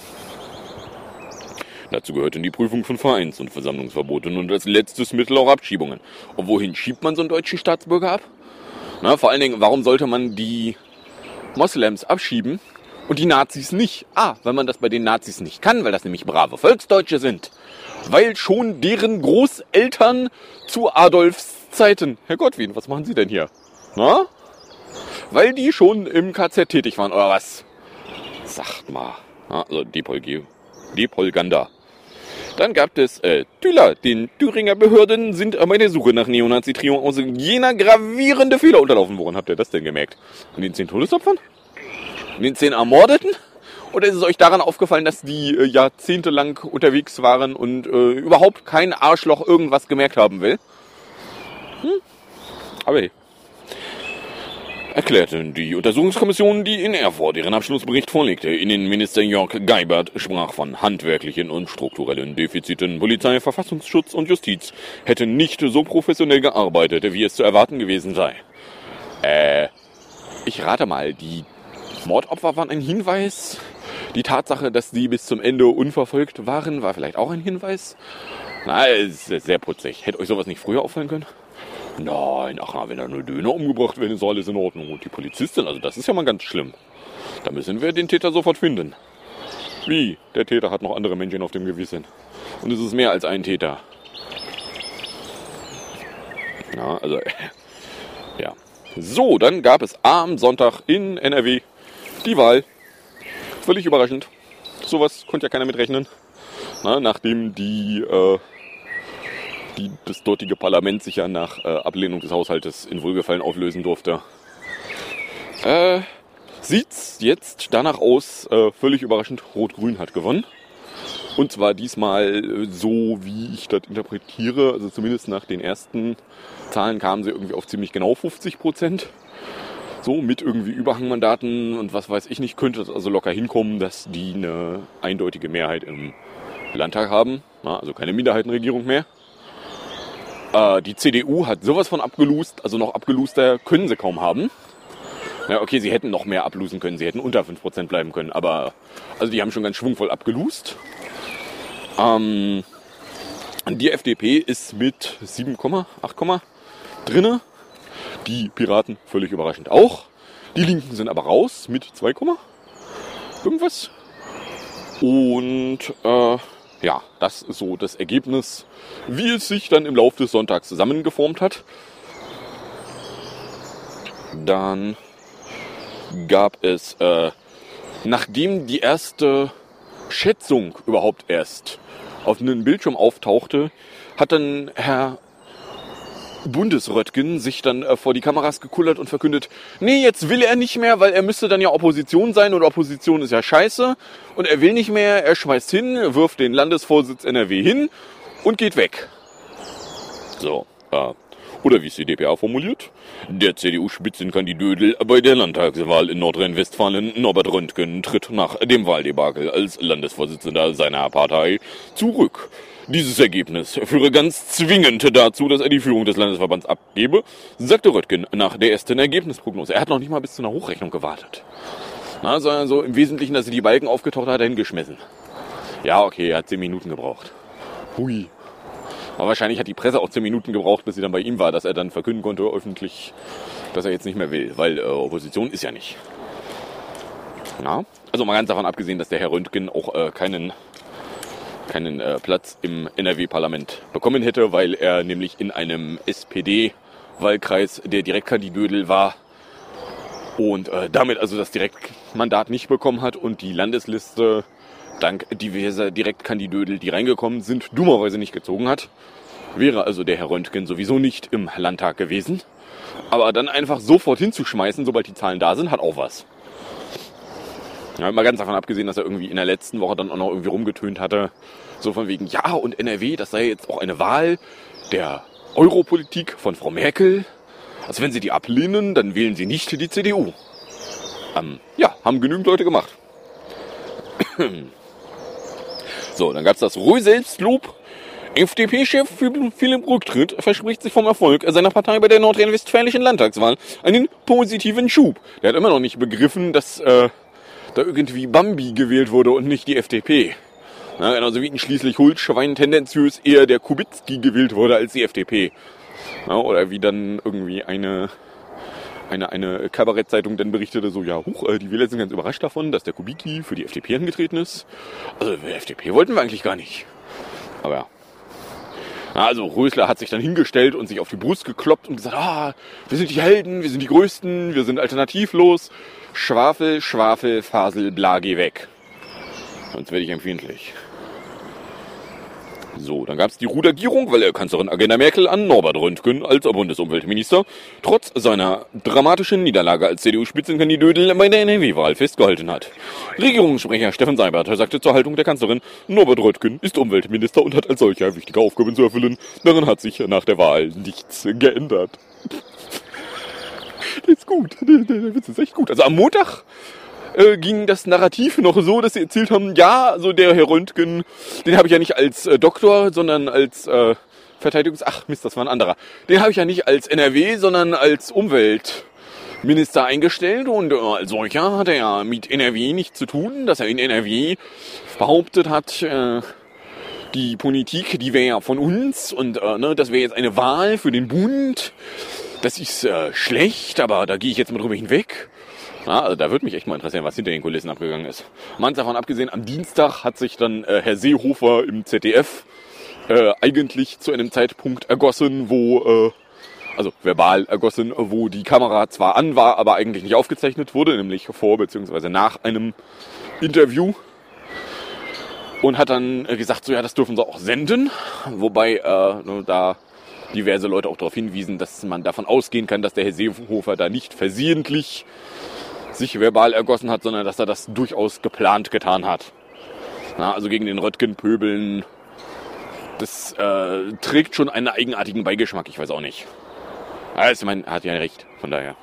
Dazu gehörten die Prüfung von Vereins- und Versammlungsverboten und als letztes Mittel auch Abschiebungen. Und wohin schiebt man so einen deutschen Staatsbürger ab? Na, vor allen Dingen, warum sollte man die Moslems abschieben und die Nazis nicht? Ah, weil man das bei den Nazis nicht kann, weil das nämlich brave Volksdeutsche sind. Weil schon deren Großeltern zu Adolfs Zeiten... Herr Gottwin, was machen Sie denn hier? Na? Weil die schon im K Z tätig waren, oder was? Sagt mal. Also Depolg- Depolganda. Dann gab es äh, Thüler. Den Thüringer Behörden sind bei der Suche nach Neonazi-Trio aus jener gravierende Fehler unterlaufen. Woran habt ihr das denn gemerkt? An den zehn Todesopfern? An den zehn Ermordeten? Oder ist es euch daran aufgefallen, dass die äh, jahrzehntelang unterwegs waren und äh, überhaupt kein Arschloch irgendwas gemerkt haben will? Hm? Aber hey. Erklärten die Untersuchungskommission, die in Erfurt ihren Abschlussbericht vorlegte. Innenminister Jörg Geibert sprach von handwerklichen und strukturellen Defiziten. Polizei, Verfassungsschutz und Justiz hätten nicht so professionell gearbeitet, wie es zu erwarten gewesen sei. Äh, ich rate mal, die Mordopfer waren ein Hinweis. Die Tatsache, dass sie bis zum Ende unverfolgt waren, war vielleicht auch ein Hinweis. Na, es ist sehr putzig. Hätte euch sowas nicht früher auffallen können? Nein, ach na, wenn da nur Döner umgebracht werden, ist alles in Ordnung. Und die Polizistin, also das ist ja mal ganz schlimm. Da müssen wir den Täter sofort finden. Wie? Der Täter hat noch andere Menschen auf dem Gewissen. Und es ist mehr als ein Täter. Ja, also, ja. So, dann gab es am Sonntag in N R W die Wahl. Völlig überraschend. Sowas konnte ja keiner mit rechnen. Na, nachdem die... Äh, die das dortige Parlament sich ja nach äh, Ablehnung des Haushaltes in Wohlgefallen auflösen durfte. Äh, sieht's jetzt danach aus, äh, völlig überraschend, Rot-Grün hat gewonnen. Und zwar diesmal so, wie ich das interpretiere, also zumindest nach den ersten Zahlen kamen sie irgendwie auf ziemlich genau fünfzig Prozent. So, mit irgendwie Überhangmandaten und was weiß ich nicht, könnte es also locker hinkommen, dass die eine eindeutige Mehrheit im Landtag haben. Na, also keine Minderheitenregierung mehr. Die C D U hat sowas von abgelust, also noch abgeluster können sie kaum haben. Ja, okay, sie hätten noch mehr ablusen können, sie hätten unter fünf Prozent bleiben können, aber also die haben schon ganz schwungvoll abgelust. Ähm, die F D P ist mit sieben, acht drinne. Die Piraten völlig überraschend auch. Die Linken sind aber raus mit zwei, irgendwas. Und äh, ja, das ist so das Ergebnis, wie es sich dann im Laufe des Sonntags zusammengeformt hat. Dann gab es, äh, nachdem die erste Schätzung überhaupt erst auf einem Bildschirm auftauchte, hat dann Herr Bundesröttgen sich dann äh, vor die Kameras gekullert und verkündet, nee, jetzt will er nicht mehr, weil er müsste dann ja Opposition sein und Opposition ist ja scheiße und er will nicht mehr, er schmeißt hin, wirft den Landesvorsitz N R W hin und geht weg. So, äh, oder wie es die D P A formuliert, der C D U-Spitzenkandidat bei der Landtagswahl in Nordrhein-Westfalen, Norbert Röttgen, tritt nach dem Wahldebakel als Landesvorsitzender seiner Partei zurück. Dieses Ergebnis führe ganz zwingend dazu, dass er die Führung des Landesverbands abgebe, sagte Röttgen nach der ersten Ergebnisprognose. Er hat noch nicht mal bis zu einer Hochrechnung gewartet. Na, sondern so im Wesentlichen, dass er die Balken aufgetaucht hat, hat er hingeschmissen. Ja, okay, er hat zehn Minuten gebraucht. Hui. Aber wahrscheinlich hat die Presse auch zehn Minuten gebraucht, bis sie dann bei ihm war, dass er dann verkünden konnte öffentlich, dass er jetzt nicht mehr will, weil äh, Opposition ist ja nicht. Na, also mal ganz davon abgesehen, dass der Herr Röttgen auch äh, keinen keinen äh, Platz im N R W-Parlament bekommen hätte, weil er nämlich in einem S P D-Wahlkreis der Direktkandidödel war und äh, damit also das Direktmandat nicht bekommen hat und die Landesliste dank diverser Direktkandidödel, die reingekommen sind, dummerweise nicht gezogen hat. Wäre also der Herr Röttgen sowieso nicht im Landtag gewesen. Aber dann einfach sofort hinzuschmeißen, sobald die Zahlen da sind, hat auch was. Ja, mal ganz davon abgesehen, dass er irgendwie in der letzten Woche dann auch noch irgendwie rumgetönt hatte, so von wegen, ja, und N R W, das sei jetzt auch eine Wahl der Europolitik von Frau Merkel. Also wenn Sie die ablehnen, dann wählen Sie nicht die C D U. Ähm, ja, haben genügend Leute gemacht. So, dann gab es das Roh-Selbstlob. F D P-Chef Philipp Rücktritt verspricht sich vom Erfolg seiner Partei bei der nordrhein-westfälischen Landtagswahl einen positiven Schub. Der hat immer noch nicht begriffen, dass äh, da irgendwie Bambi gewählt wurde und nicht die F D P. Ja, genauso wie schließlich Hultschwein tendenziös eher der Kubicki gewählt wurde als die F D P. Ja, oder wie dann irgendwie eine eine eine Kabarettzeitung dann berichtete, so, ja, huch, äh, die Wähler sind ganz überrascht davon, dass der Kubicki für die F D P angetreten ist. Also die F D P wollten wir eigentlich gar nicht. Aber ja. Na, also Rösler hat sich dann hingestellt und sich auf die Brust gekloppt und gesagt, ah, wir sind die Helden, wir sind die Größten, wir sind alternativlos. Schwafel, Schwafel, Fasel, bla, geh weg. Sonst werde ich empfindlich. So, dann gab es die Rudergierung, weil er Kanzlerin Angela Merkel an Norbert Röttgen als Bundesumweltminister trotz seiner dramatischen Niederlage als C D U-Spitzenkandidat bei der N R W-Wahl festgehalten hat. Regierungssprecher Steffen Seibert sagte zur Haltung der Kanzlerin, Norbert Röttgen ist Umweltminister und hat als solcher wichtige Aufgaben zu erfüllen. Daran hat sich nach der Wahl nichts geändert. Das ist gut, der Witz ist echt gut. Also am Montag Äh, ging das Narrativ noch so, dass sie erzählt haben, ja, also der Herr Röttgen, den habe ich ja nicht als äh, Doktor, sondern als äh, Verteidigungs... Ach Mist, das war ein anderer. Den habe ich ja nicht als N R W, sondern als Umweltminister eingestellt und äh, als solcher hat er ja mit N R W nichts zu tun, dass er in N R W behauptet hat, äh, die Politik, die wäre ja von uns und äh, ne, das wäre jetzt eine Wahl für den Bund. Das ist äh, schlecht, aber da gehe ich jetzt mal drüber hinweg. Ja, also da würde mich echt mal interessieren, was hinter den Kulissen abgegangen ist. Mal davon abgesehen, am Dienstag hat sich dann äh, Herr Seehofer im Z D F äh, eigentlich zu einem Zeitpunkt ergossen, wo, äh, also verbal ergossen, wo die Kamera zwar an war, aber eigentlich nicht aufgezeichnet wurde, nämlich vor bzw. nach einem Interview. Und hat dann äh, gesagt, so ja, das dürfen sie auch senden, wobei äh, da diverse Leute auch darauf hinwiesen, dass man davon ausgehen kann, dass der Herr Seehofer da nicht versehentlich sich verbal ergossen hat, sondern dass er das durchaus geplant getan hat. Na, also gegen den Röttgen pöbeln, das äh, trägt schon einen eigenartigen Beigeschmack, ich weiß auch nicht. Also, ich meine, er hat ja recht, von daher.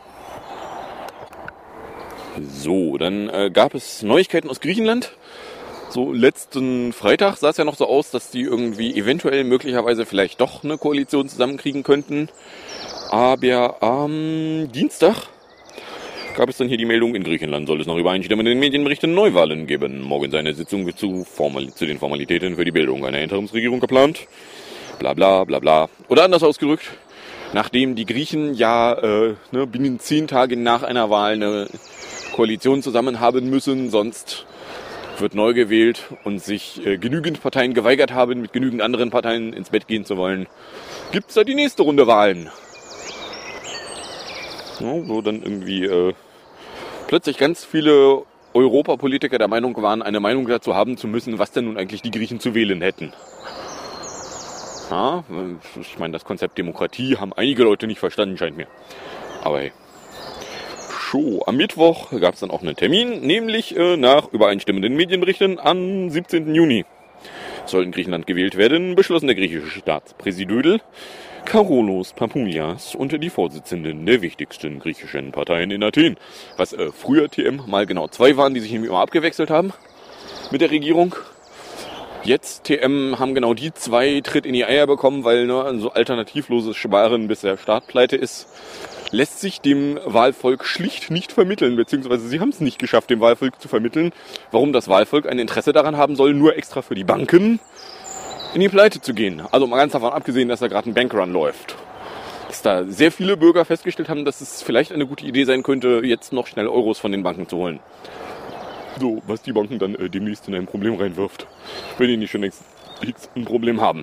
So, dann äh, gab es Neuigkeiten aus Griechenland. So, letzten Freitag sah es ja noch so aus, dass die irgendwie eventuell möglicherweise vielleicht doch eine Koalition zusammenkriegen könnten. Aber am Dienstag gab es dann hier die Meldung, in Griechenland soll es noch Übereinstimmung in den Medienberichten Neuwahlen geben. Morgen seine Sitzung zu, Formal- zu den Formalitäten für die Bildung einer Interimsregierung geplant. Bla bla bla bla. Oder anders ausgedrückt, nachdem die Griechen ja äh, ne, binnen zehn Tagen nach einer Wahl eine Koalition zusammen haben müssen, sonst wird neu gewählt und sich äh, genügend Parteien geweigert haben, mit genügend anderen Parteien ins Bett gehen zu wollen, gibt es da die nächste Runde Wahlen. Ja, wo dann irgendwie äh, plötzlich ganz viele Europapolitiker der Meinung waren, eine Meinung dazu haben zu müssen, was denn nun eigentlich die Griechen zu wählen hätten. Ja, ich meine, das Konzept Demokratie haben einige Leute nicht verstanden, scheint mir. Aber hey. So, am Mittwoch gab es dann auch einen Termin, nämlich äh, nach übereinstimmenden Medienberichten am siebzehnten Juni soll in Griechenland gewählt werden, beschlossen der griechische Staatspräsident Karolos Papoulias und die Vorsitzenden der wichtigsten griechischen Parteien in Athen. Was äh, früher T M mal genau zwei waren, die sich nämlich immer abgewechselt haben mit der Regierung. Jetzt T M haben genau die zwei Tritt in die Eier bekommen, weil ne, so alternativloses Sparen, bis der Staat pleite ist, lässt sich dem Wahlvolk schlicht nicht vermitteln, beziehungsweise sie haben es nicht geschafft, dem Wahlvolk zu vermitteln, warum das Wahlvolk ein Interesse daran haben soll, nur extra für die Banken in die Pleite zu gehen. Also mal ganz davon abgesehen, dass da gerade ein Bankrun läuft. Dass da sehr viele Bürger festgestellt haben, dass es vielleicht eine gute Idee sein könnte, jetzt noch schnell Euros von den Banken zu holen. So, was die Banken dann äh, demnächst in ein Problem reinwirft, wenn die nicht schon längst ein Problem haben.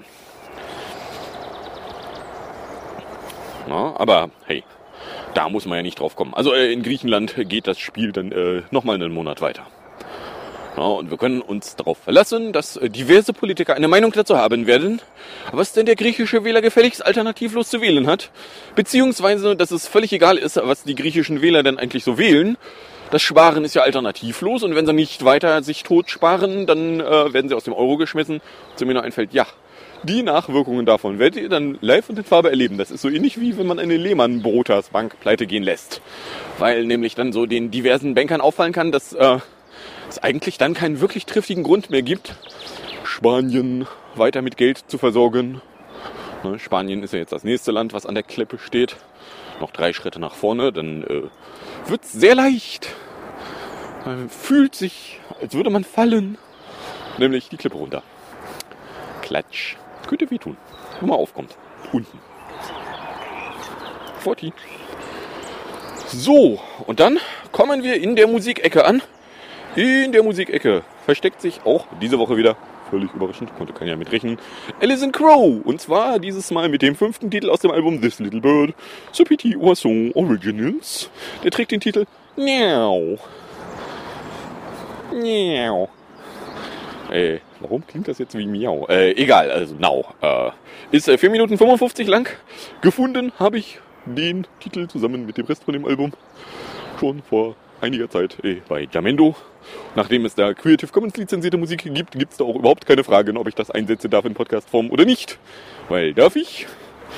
Na, aber hey, da muss man ja nicht drauf kommen. Also äh, in Griechenland geht das Spiel dann äh, nochmal einen Monat weiter. Ja, und wir können uns darauf verlassen, dass äh, diverse Politiker eine Meinung dazu haben werden, was denn der griechische Wähler gefälligst alternativlos zu wählen hat. Beziehungsweise, dass es völlig egal ist, was die griechischen Wähler denn eigentlich so wählen. Das Sparen ist ja alternativlos und wenn sie nicht weiter sich tot sparen, dann äh, werden sie aus dem Euro geschmissen. Und zu mir noch einfällt, ja, die Nachwirkungen davon werdet ihr dann live und in Farbe erleben. Das ist so ähnlich wie wenn man eine Lehmann Brothers Bank pleite gehen lässt. Weil nämlich dann so den diversen Bankern auffallen kann, dass äh, es eigentlich dann keinen wirklich triftigen Grund mehr gibt, Spanien weiter mit Geld zu versorgen. Ne, Spanien ist ja jetzt das nächste Land, was an der Klippe steht. Noch drei Schritte nach vorne, dann äh, wird es sehr leicht. Man fühlt sich, als würde man fallen. Nämlich die Klippe runter. Klatsch. Könnte wehtun, wenn man aufkommt. Unten. vierzig. So, und dann kommen wir in der Musikecke an. In der Musikecke versteckt sich auch diese Woche wieder, völlig überraschend, konnte keiner mit rechnen, Alison Krauss. Und zwar dieses Mal mit dem fünften Titel aus dem Album This Little Bird, Ce Petit Oiseau Originals. Der trägt den Titel Miau. Miau. Äh, warum klingt das jetzt wie Miau? Äh, egal, also Now. Äh, ist äh, vier Minuten fünfundfünfzig lang. Gefunden habe ich den Titel zusammen mit dem Rest von dem Album schon vor einiger Zeit äh, bei Jamendo. Nachdem es da Creative Commons lizenzierte Musik gibt, gibt es da auch überhaupt keine Fragen, ob ich das einsetzen darf in Podcastform oder nicht. Weil darf ich.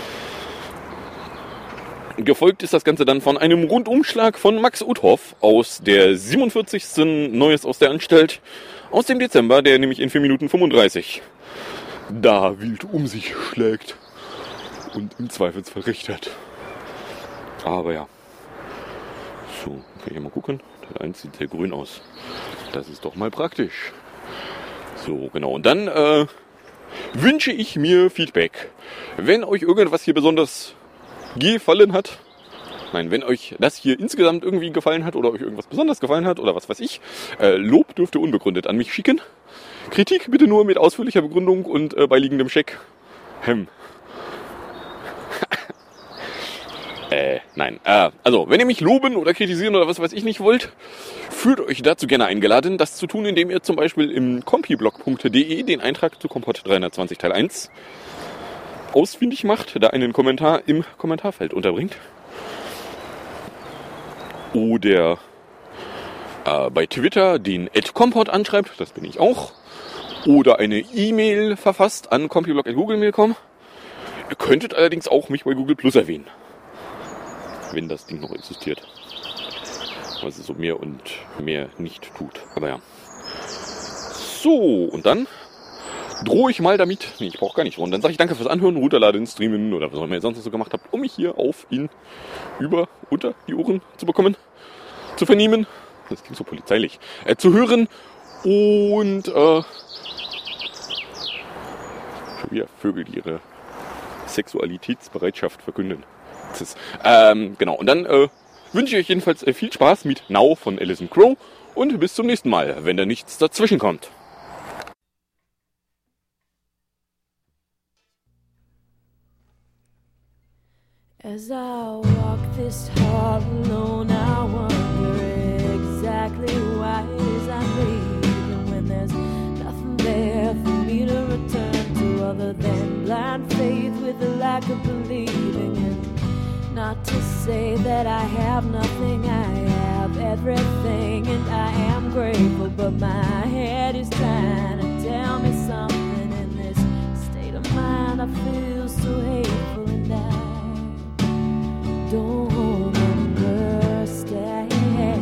Gefolgt ist das Ganze dann von einem Rundumschlag von Max Uthoff aus der siebenundvierzigsten Neues aus der Anstalt aus dem Dezember, der nämlich in vier Minuten fünfunddreißig da wild um sich schlägt und im Zweifelsfall recht hat. Aber ja. So, kann ich mal gucken. Der eins sieht sehr grün aus. Das ist doch mal praktisch. So, genau. Und dann äh, wünsche ich mir Feedback. Wenn euch irgendwas hier besonders gefallen hat, nein, wenn euch das hier insgesamt irgendwie gefallen hat oder euch irgendwas besonders gefallen hat oder was weiß ich, äh, Lob dürft ihr unbegründet an mich schicken. Kritik bitte nur mit ausführlicher Begründung und äh, beiliegendem Scheck. Hem. Äh, nein. Äh, also, wenn ihr mich loben oder kritisieren oder was weiß ich nicht wollt, fühlt euch dazu gerne eingeladen, das zu tun, indem ihr zum Beispiel im compiblog punkt de den Eintrag zu Kompott dreihundertzwanzig Teil eins ausfindig macht, da einen Kommentar im Kommentarfeld unterbringt. Oder äh, bei Twitter den at kompott anschreibt, das bin ich auch. Oder eine E-Mail verfasst an compiblog at googlemail punkt com. Ihr könntet allerdings auch mich bei Google Plus erwähnen. Wenn das Ding noch existiert. Was es so mehr und mehr nicht tut. Aber ja. So, und dann drohe ich mal damit. Nee, ich brauche gar nicht drohen. Dann sage ich danke fürs Anhören, runterladen, streamen oder was auch immer ihr sonst so gemacht habt, um mich hier auf, ihn, über, unter die Ohren zu bekommen, zu vernehmen. Das klingt so polizeilich. Äh, zu hören und äh, schon wieder Vögel, die ihre Sexualitätsbereitschaft verkünden. Praxis. Ähm, genau, und dann äh, wünsche ich euch jedenfalls äh, viel Spaß mit Now von Alison Crow und bis zum nächsten Mal, wenn da nichts dazwischen kommt. As I walk this hall alone, I wonder exactly why it is I'm leaving when there's nothing there for me to return to other than blind faith with a lack of believing. And not to say that I have nothing, I have everything and I am grateful, but my head is trying to tell me something. In this state of mind I feel so hateful and I don't understand,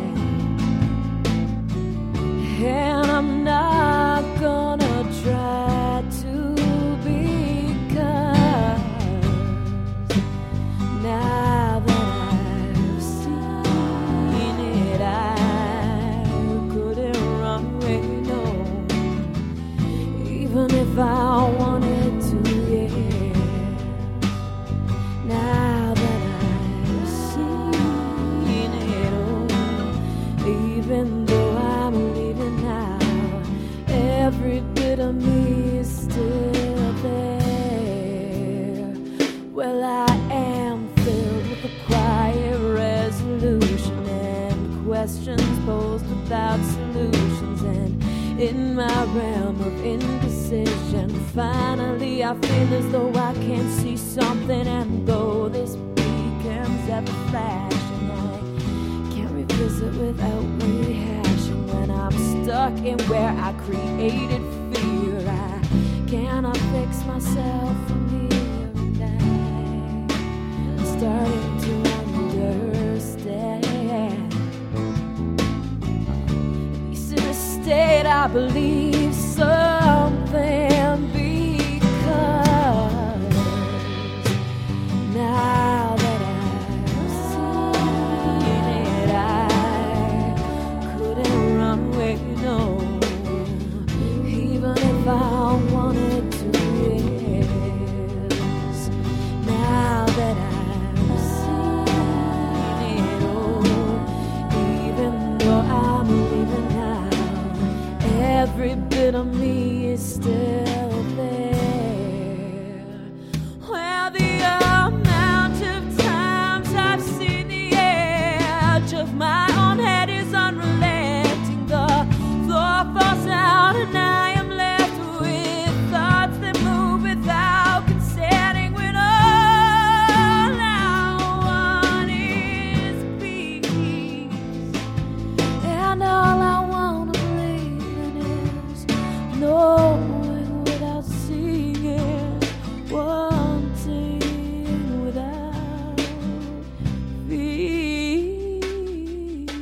and I'm not gonna try to, because now that I've seen it, I couldn't run away, no, even if I wanted to, yeah. Now that even though I'm leaving now, every bit of me is still there. Well, I am filled with a quiet resolution and questions posed without solutions. And in my realm of indecision, finally I feel as though I can see something. And though this beacon's ever flashing, visit without rehashing. When I'm stuck in where I created fear, I cannot fix myself from here, and I'm starting to understand. At least in a state I believe something, because now that I've seen it, I no, even if I wanted to, yes. Now that I've seen it all, even though I'm leaving now, every bit of me is still there. Well, the amount of times I've seen the edge of my own head is unrelenting. The floor falls down and I am left with thoughts that move without consenting, when all I want is peace, and all I want to believe in is knowing without seeing, wanting without feeling.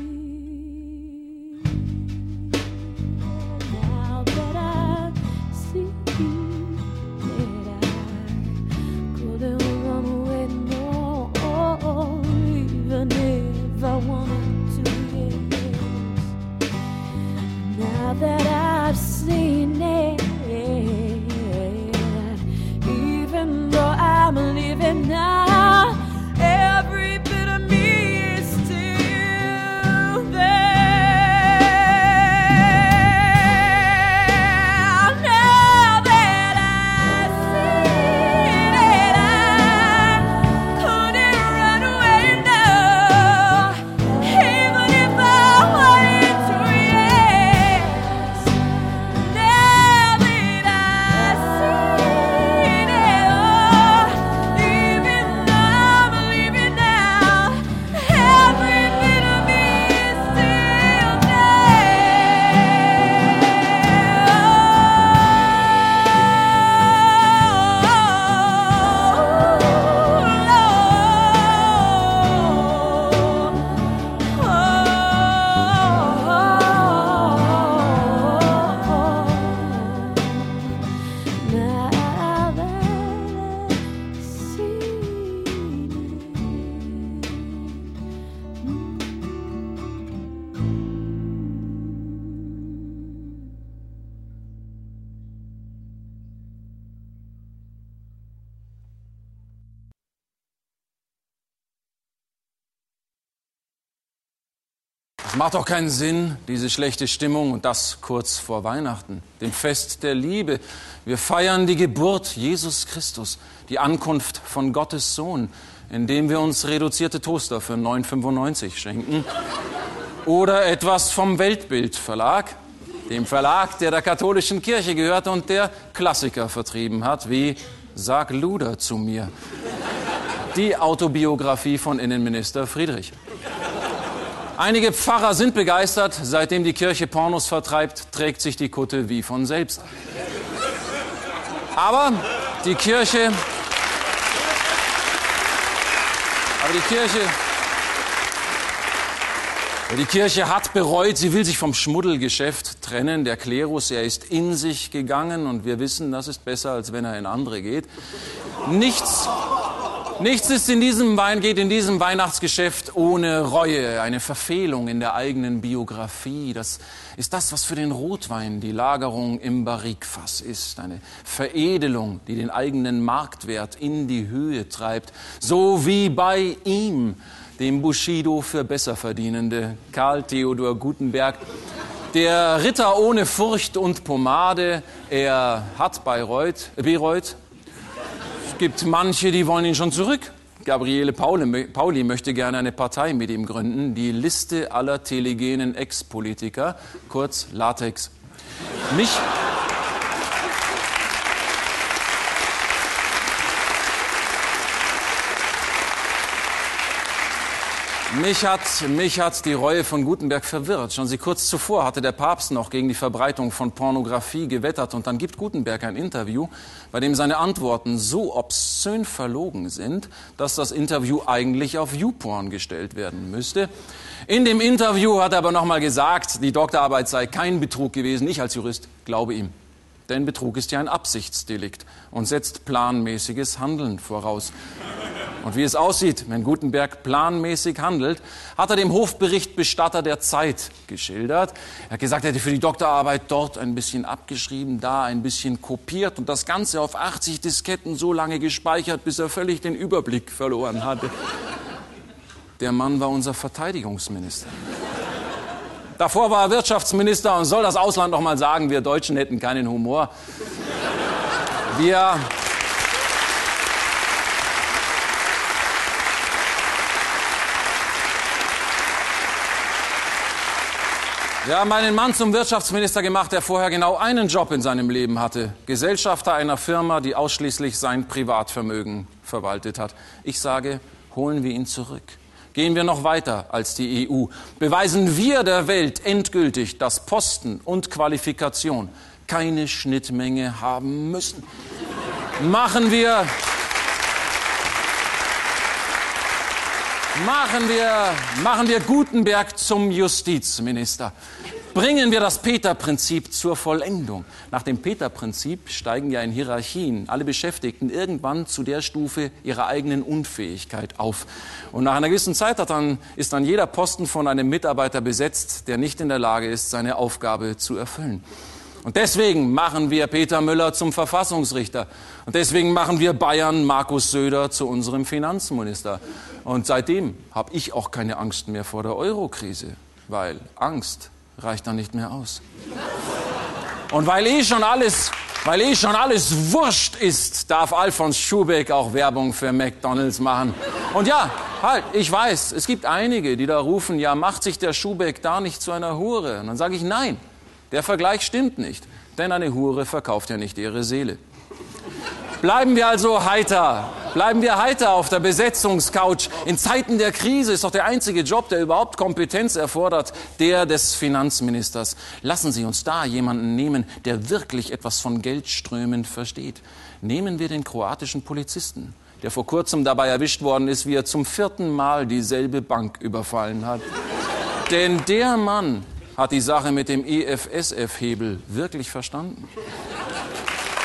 macht doch keinen Sinn, diese schlechte Stimmung, und das kurz vor Weihnachten, dem Fest der Liebe. Wir feiern die Geburt Jesus Christus, die Ankunft von Gottes Sohn, indem wir uns reduzierte Toaster für neun fünfundneunzig schenken. Oder etwas vom Weltbild Verlag, dem Verlag, der der katholischen Kirche gehört und der Klassiker vertrieben hat, wie Sag Luder zu mir. Die Autobiografie von Innenminister Friedrich. Einige Pfarrer sind begeistert. Seitdem die Kirche Pornos vertreibt, trägt sich die Kutte wie von selbst. Aber die Kirche... Aber die Kirche... Die Kirche hat bereut, sie will sich vom Schmuddelgeschäft trennen. Der Klerus, er ist in sich gegangen und wir wissen, das ist besser, als wenn er in andere geht. Nichts, nichts ist in diesem Wein, geht in diesem Weihnachtsgeschäft ohne Reue, eine Verfehlung in der eigenen Biografie. Das ist das, was für den Rotwein die Lagerung im Barrikfass ist. Eine Veredelung, die den eigenen Marktwert in die Höhe treibt. So wie bei ihm, dem Bushido für Besserverdienende, Karl Theodor Gutenberg. Der Ritter ohne Furcht und Pomade, er hat Bayreuth, bereut. Es gibt manche, die wollen ihn schon zurück. Gabriele Pauli, Pauli möchte gerne eine Partei mit ihm gründen, die Liste aller telegenen Ex-Politiker, kurz Latex. Mich... Mich hat, mich hat die Reue von Gutenberg verwirrt. Schon sie kurz zuvor hatte der Papst noch gegen die Verbreitung von Pornografie gewettert. Und dann gibt Gutenberg ein Interview, bei dem seine Antworten so obszön verlogen sind, dass das Interview eigentlich auf YouPorn gestellt werden müsste. In dem Interview hat er aber nochmal gesagt, die Doktorarbeit sei kein Betrug gewesen. Ich als Jurist glaube ihm. Denn Betrug ist ja ein Absichtsdelikt und setzt planmäßiges Handeln voraus. Und wie es aussieht, wenn Gutenberg planmäßig handelt, hat er dem Hofberichtbestatter der Zeit geschildert. Er hat gesagt, er hätte für die Doktorarbeit dort ein bisschen abgeschrieben, da ein bisschen kopiert und das Ganze auf achtzig Disketten so lange gespeichert, bis er völlig den Überblick verloren hatte. Der Mann war unser Verteidigungsminister. Davor war er Wirtschaftsminister und soll das Ausland noch mal sagen, wir Deutschen hätten keinen Humor. Wir... Wir haben einen Mann zum Wirtschaftsminister gemacht, der vorher genau einen Job in seinem Leben hatte. Gesellschafter einer Firma, die ausschließlich sein Privatvermögen verwaltet hat. Ich sage, holen wir ihn zurück. Gehen wir noch weiter als die E U. Beweisen wir der Welt endgültig, dass Posten und Qualifikation keine Schnittmenge haben müssen. Machen wir... Machen wir, machen wir Gutenberg zum Justizminister. Bringen wir das Peter-Prinzip zur Vollendung. Nach dem Peter-Prinzip steigen ja in Hierarchien alle Beschäftigten irgendwann zu der Stufe ihrer eigenen Unfähigkeit auf. Und nach einer gewissen Zeit hat dann, ist dann jeder Posten von einem Mitarbeiter besetzt, der nicht in der Lage ist, seine Aufgabe zu erfüllen. Und deswegen machen wir Peter Müller zum Verfassungsrichter. Und deswegen machen wir Bayern Markus Söder zu unserem Finanzminister. Und seitdem habe ich auch keine Angst mehr vor der Eurokrise, weil Angst reicht dann nicht mehr aus. Und weil eh schon alles, weil eh schon alles wurscht ist, darf Alfons Schubeck auch Werbung für McDonald's machen. Und ja, halt, ich weiß, es gibt einige, die da rufen, ja, macht sich der Schubeck da nicht zu einer Hure? Und dann sage ich, nein. Der Vergleich stimmt nicht, denn eine Hure verkauft ja nicht ihre Seele. Bleiben wir also heiter, bleiben wir heiter auf der Besetzungscouch. In Zeiten der Krise ist doch der einzige Job, der überhaupt Kompetenz erfordert, der des Finanzministers. Lassen Sie uns da jemanden nehmen, der wirklich etwas von Geldströmen versteht. Nehmen wir den kroatischen Polizisten, der vor kurzem dabei erwischt worden ist, wie er zum vierten Mal dieselbe Bank überfallen hat. Denn der Mann hat die Sache mit dem E F S F-Hebel wirklich verstanden.